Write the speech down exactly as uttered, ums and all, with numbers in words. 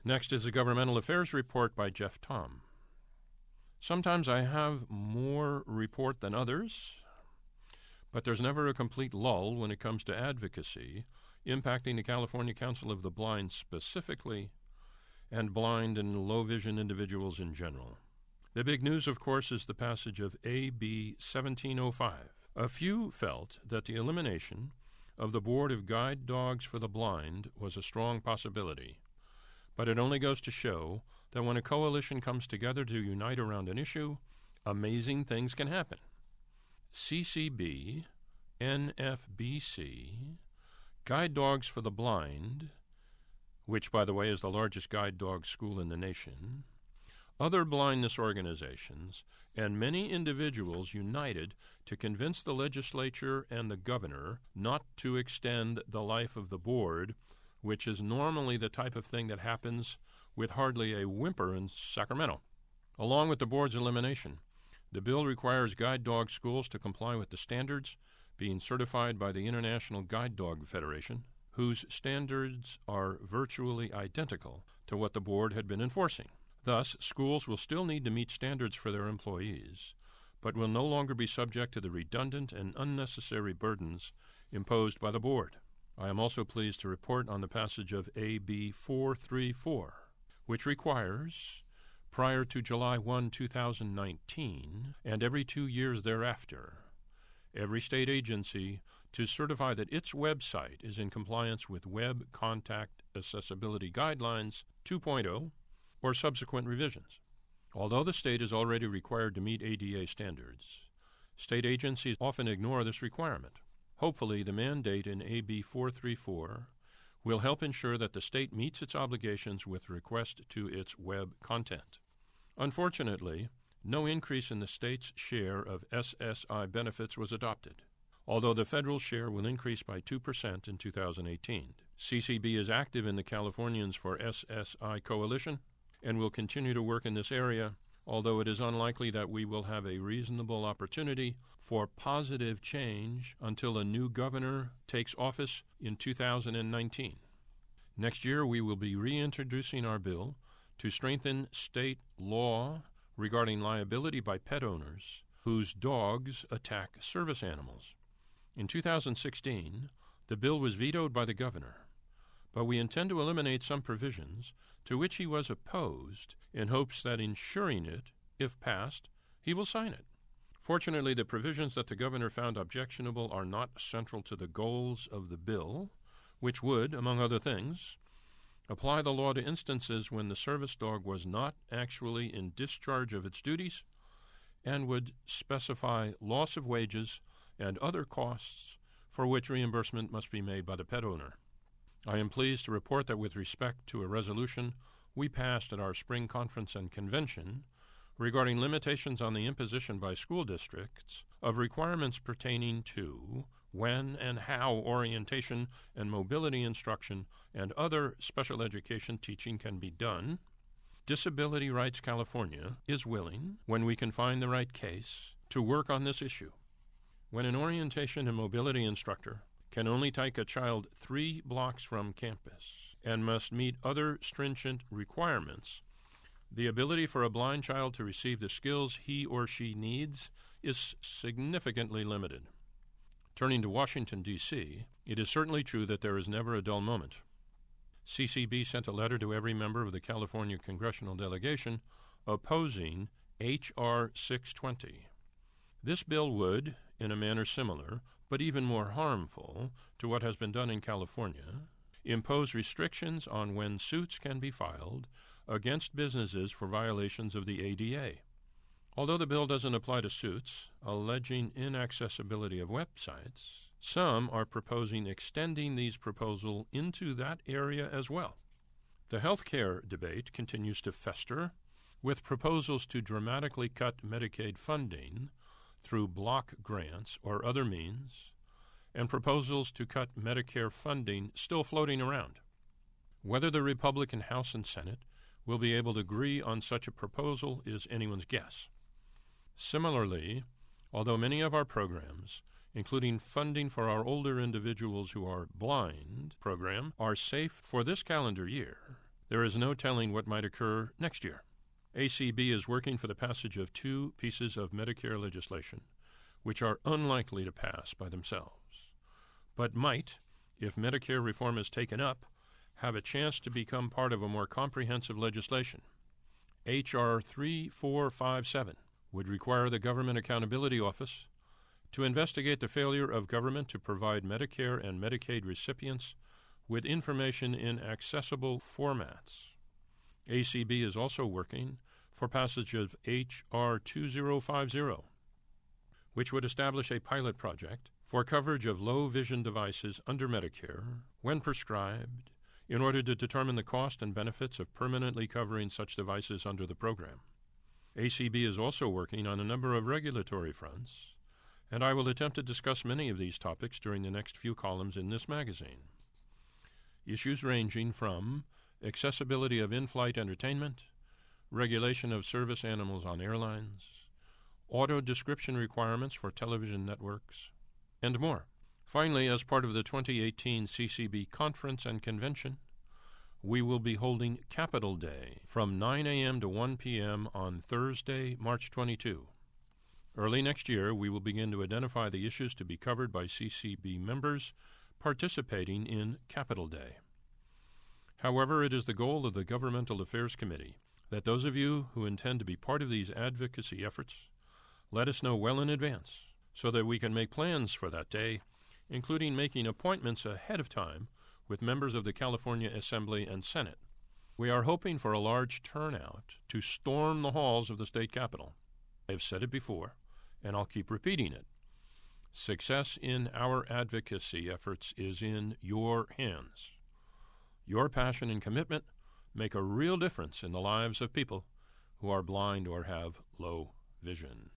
Next is a governmental affairs report by Jeff Tom. Sometimes I have more report than others, but there's never a complete lull when it comes to advocacy impacting the California Council of the Blind specifically and blind and low-vision individuals in general. The big news, of course, is the passage of A B seventeen oh five. A few felt that the elimination of the Board of Guide Dogs for the Blind was a strong possibility, but it only goes to show that when a coalition comes together to unite around an issue, amazing things can happen. C C B, N F B C, Guide Dogs for the Blind, which, by the way, is the largest guide dog school in the nation, other blindness organizations, and many individuals united to convince the legislature and the governor not to extend the life of the board, which is normally the type of thing that happens with hardly a whimper in Sacramento. Along with the board's elimination, the bill requires guide dog schools to comply with the standards being certified by the International Guide Dog Federation, whose standards are virtually identical to what the board had been enforcing. Thus, schools will still need to meet standards for their employees, but will no longer be subject to the redundant and unnecessary burdens imposed by the board. I am also pleased to report on the passage of A B four thirty-four, which requires, prior to July first, two thousand nineteen, and every two years thereafter, every state agency to certify that its website is in compliance with Web Contact Accessibility Guidelines two point oh or subsequent revisions. Although the state is already required to meet A D A standards, state agencies often ignore this requirement. Hopefully, the mandate in A B four thirty-four will help ensure that the state meets its obligations with respect to its web content. Unfortunately, no increase in the state's share of S S I benefits was adopted, although the federal share will increase by two percent in two thousand eighteen. C C B is active in the Californians for S S I Coalition and will continue to work in this area, although it is unlikely that we will have a reasonable opportunity for positive change until a new governor takes office in two thousand nineteen. Next year, we will be reintroducing our bill to strengthen state law regarding liability by pet owners whose dogs attack service animals. In two thousand sixteen, the bill was vetoed by the governor, but we intend to eliminate some provisions to which he was opposed in hopes that ensuring it, if passed, he will sign it. Fortunately, the provisions that the governor found objectionable are not central to the goals of the bill, which would, among other things, apply the law to instances when the service dog was not actually in discharge of its duties, and would specify loss of wages and other costs for which reimbursement must be made by the pet owner. I am pleased to report that with respect to a resolution we passed at our spring conference and convention regarding limitations on the imposition by school districts of requirements pertaining to when and how orientation and mobility instruction and other special education teaching can be done, Disability Rights California is willing, when we can find the right case, to work on this issue. When an orientation and mobility instructor can only take a child three blocks from campus and must meet other stringent requirements, the ability for a blind child to receive the skills he or she needs is significantly limited. Turning to Washington, D C, it is certainly true that there is never a dull moment. C C B sent a letter to every member of the California congressional delegation opposing H R six twenty. This bill would, in a manner similar, but even more harmful to what has been done in California, impose restrictions on when suits can be filed against businesses for violations of the A D A. Although the bill doesn't apply to suits alleging inaccessibility of websites, some are proposing extending these proposals into that area as well. The health care debate continues to fester, with proposals to dramatically cut Medicaid funding through block grants or other means, and proposals to cut Medicare funding still floating around. Whether the Republican House and Senate will be able to agree on such a proposal is anyone's guess. Similarly, although many of our programs, including funding for our older individuals who are blind program, are safe for this calendar year, there is no telling what might occur next year. A C B is working for the passage of two pieces of Medicare legislation, which are unlikely to pass by themselves, but might, if Medicare reform is taken up, have a chance to become part of a more comprehensive legislation. H R thirty-four fifty-seven would require the Government Accountability Office to investigate the failure of government to provide Medicare and Medicaid recipients with information in accessible formats. A C B is also working for passage of H R twenty fifty, which would establish a pilot project for coverage of low-vision devices under Medicare when prescribed in order to determine the cost and benefits of permanently covering such devices under the program. A C B is also working on a number of regulatory fronts, and I will attempt to discuss many of these topics during the next few columns in this magazine. Issues ranging from accessibility of in-flight entertainment, regulation of service animals on airlines, auto description requirements for television networks, and more. Finally, as part of the twenty eighteen C C B Conference and Convention, we will be holding Capitol Day from nine a.m. to one p.m. on Thursday, March twenty-second. Early next year, we will begin to identify the issues to be covered by C C B members participating in Capitol Day. However, it is the goal of the Governmental Affairs Committee that those of you who intend to be part of these advocacy efforts let us know well in advance so that we can make plans for that day, including making appointments ahead of time with members of the California Assembly and Senate. We are hoping for a large turnout to storm the halls of the state capitol. I have said it before, and I'll keep repeating it. Success in our advocacy efforts is in your hands. Your passion and commitment make a real difference in the lives of people who are blind or have low vision.